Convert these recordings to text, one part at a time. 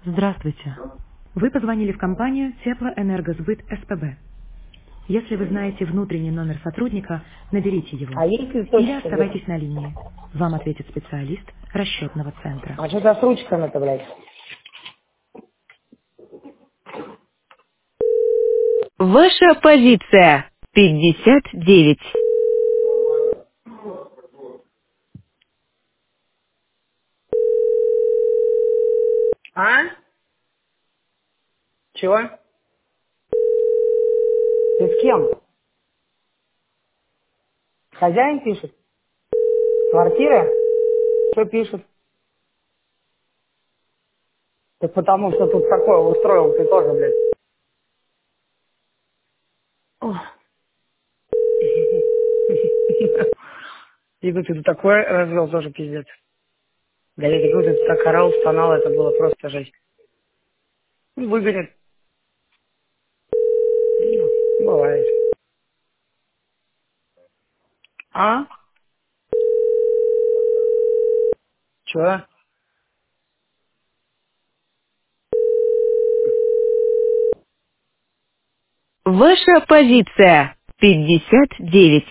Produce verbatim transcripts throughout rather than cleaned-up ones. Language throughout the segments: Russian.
Здравствуйте. Вы позвонили в компанию Теплоэнергосбыт СПБ. Если вы знаете внутренний номер сотрудника, наберите его. А есть ли Или точка где-то? оставайтесь на линии. Вам ответит специалист расчетного центра. А что-то с ручками-то, блядь. Ваша позиция пятьдесят девять. А? Чего? Ты с кем? Хозяин пишет? Квартира? Что пишет? Так потому что тут такое устроил ты тоже, блядь. Ох. И ты тут такое развел тоже пиздец. Да я говорю, ты так орал, стонал, это было просто жесть. Ну, выгонят. Ну, бывает. А? Чего? Ваша позиция пятьдесят девять.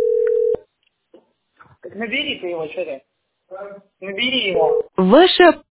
Так набери ты его, что ты? Набери его. Ваша